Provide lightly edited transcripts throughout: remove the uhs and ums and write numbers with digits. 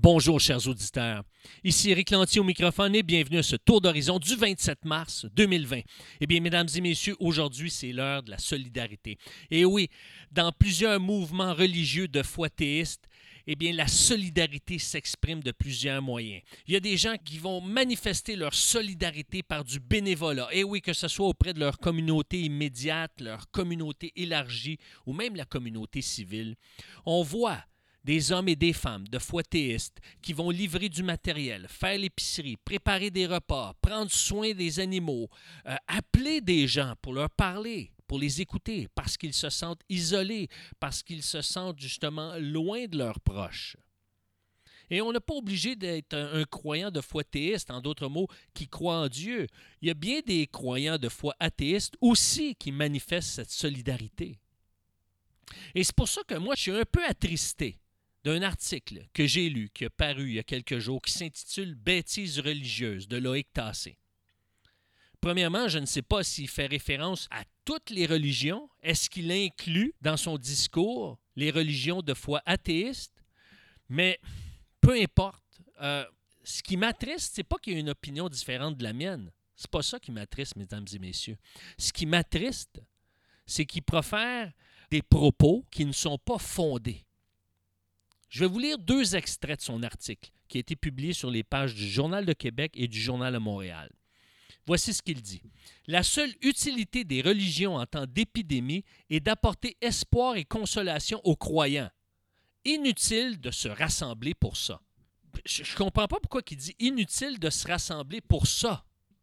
Bonjour chers auditeurs, ici Éric Lantier au microphone et bienvenue à ce tour d'horizon du 27 mars 2020. Eh bien, mesdames et messieurs, aujourd'hui c'est l'heure de la solidarité. Et oui, dans plusieurs mouvements religieux de foi théiste, eh bien, la solidarité s'exprime de plusieurs moyens. Il y a des gens qui vont manifester leur solidarité par du bénévolat. Et oui, que ce soit auprès de leur communauté immédiate, leur communauté élargie ou même la communauté civile. On voit des hommes et des femmes de foi théiste qui vont livrer du matériel, faire l'épicerie, préparer des repas, prendre soin des animaux, appeler des gens pour leur parler, pour les écouter, parce qu'ils se sentent isolés, parce qu'ils se sentent justement loin de leurs proches. Et on n'est pas obligé d'être un croyant de foi théiste, en d'autres mots, qui croit en Dieu. Il y a bien des croyants de foi athéiste aussi qui manifestent cette solidarité. Et c'est pour ça que moi, je suis un peu attristé d'un article que j'ai lu, qui a paru il y a quelques jours, qui s'intitule « Bêtises religieuses » de Loïc Tassé. Premièrement, je ne sais pas s'il fait référence à toutes les religions. Est-ce qu'il inclut dans son discours les religions de foi athéiste? Mais peu importe. Ce qui m'attriste, c'est pas qu'il y ait une opinion différente de la mienne. C'est pas ça qui m'attriste, mesdames et messieurs. Ce qui m'attriste, c'est qu'il profère des propos qui ne sont pas fondés. Je vais vous lire 2 extraits de son article qui a été publié sur les pages du Journal de Québec et du Journal de Montréal. Voici ce qu'il dit. « La seule utilité des religions en temps d'épidémie est d'apporter espoir et consolation aux croyants. Inutile de se rassembler pour ça. » Je ne comprends pas pourquoi il dit « inutile de se rassembler pour ça »,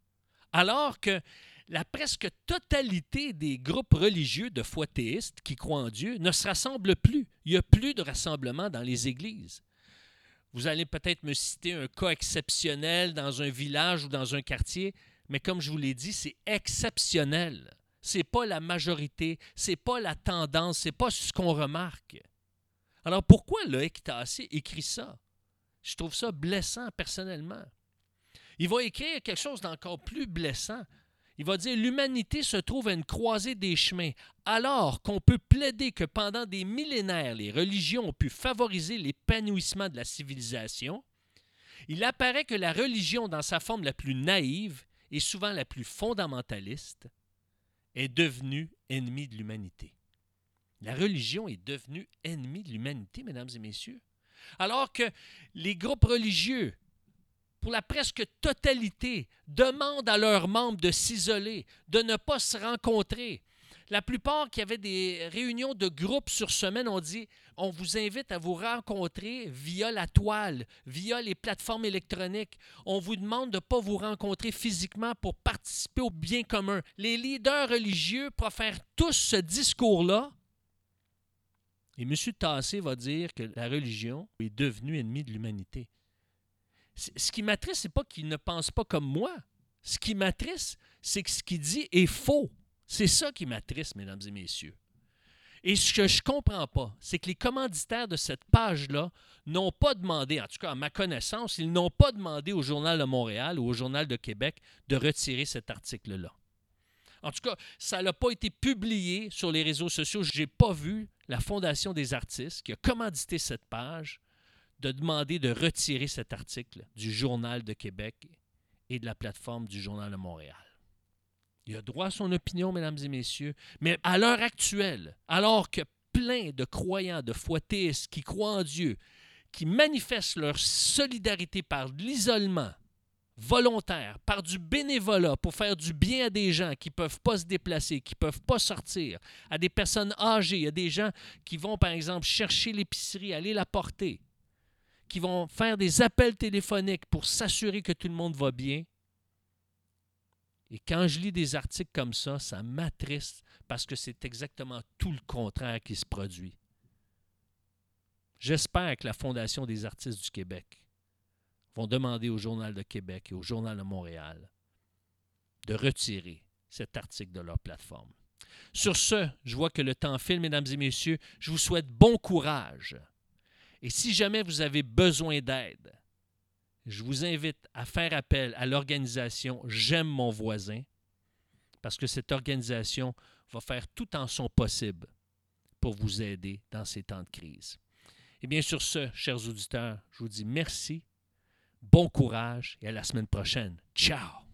alors que la presque totalité des groupes religieux de foi théiste qui croient en Dieu ne se rassemblent plus. Il n'y a plus de rassemblement dans les églises. Vous allez peut-être me citer un cas exceptionnel dans un village ou dans un quartier, mais comme je vous l'ai dit, c'est exceptionnel. Ce n'est pas la majorité, ce n'est pas la tendance, ce n'est pas ce qu'on remarque. Alors pourquoi Loïc Tassé écrit ça? Je trouve ça blessant personnellement. Il va écrire quelque chose d'encore plus blessant. Il va dire « L'humanité se trouve à une croisée des chemins, alors qu'on peut plaider que pendant des millénaires, les religions ont pu favoriser l'épanouissement de la civilisation. Il apparaît que la religion, dans sa forme la plus naïve et souvent la plus fondamentaliste, est devenue ennemie de l'humanité. » La religion est devenue ennemie de l'humanité, mesdames et messieurs. Alors que les groupes religieux, pour la presque totalité, demandent à leurs membres de s'isoler, de ne pas se rencontrer. La plupart qui avaient des réunions de groupe sur semaine ont dit « On vous invite à vous rencontrer via la toile, via les plateformes électroniques. On vous demande de ne pas vous rencontrer physiquement pour participer au bien commun. » Les leaders religieux profèrent tous ce discours-là. Et M. Tassé va dire que la religion est devenue ennemie de l'humanité. Ce qui m'attriste, ce n'est pas qu'il ne pense pas comme moi. Ce qui m'attriste, c'est que ce qu'il dit est faux. C'est ça qui m'attriste, mesdames et messieurs. Et ce que je ne comprends pas, c'est que les commanditaires de cette page-là n'ont pas demandé, en tout cas à ma connaissance, ils n'ont pas demandé au Journal de Montréal ou au Journal de Québec de retirer cet article-là. En tout cas, ça n'a pas été publié sur les réseaux sociaux. Je n'ai pas vu la Fondation des artistes qui a commandité cette page de demander de retirer cet article du Journal de Québec et de la plateforme du Journal de Montréal. Il a droit à son opinion, mesdames et messieurs, mais à l'heure actuelle, alors que plein de croyants de foi théiste qui croient en Dieu, qui manifestent leur solidarité par l'isolement volontaire, par du bénévolat pour faire du bien à des gens qui ne peuvent pas se déplacer, qui ne peuvent pas sortir, à des personnes âgées, il y a des gens qui vont, par exemple, chercher l'épicerie, aller la porter, qui vont faire des appels téléphoniques pour s'assurer que tout le monde va bien. Et quand je lis des articles comme ça m'attriste parce que c'est exactement tout le contraire qui se produit. J'espère que la Fondation des artistes du Québec vont demander au Journal de Québec et au Journal de Montréal de retirer cet article de leur plateforme. Sur ce, je vois que le temps file, mesdames et messieurs. Je vous souhaite bon courage. Et si jamais vous avez besoin d'aide, je vous invite à faire appel à l'organisation J'aime mon voisin, parce que cette organisation va faire tout en son possible pour vous aider dans ces temps de crise. Et bien sur ce, chers auditeurs, je vous dis merci, bon courage et à la semaine prochaine. Ciao!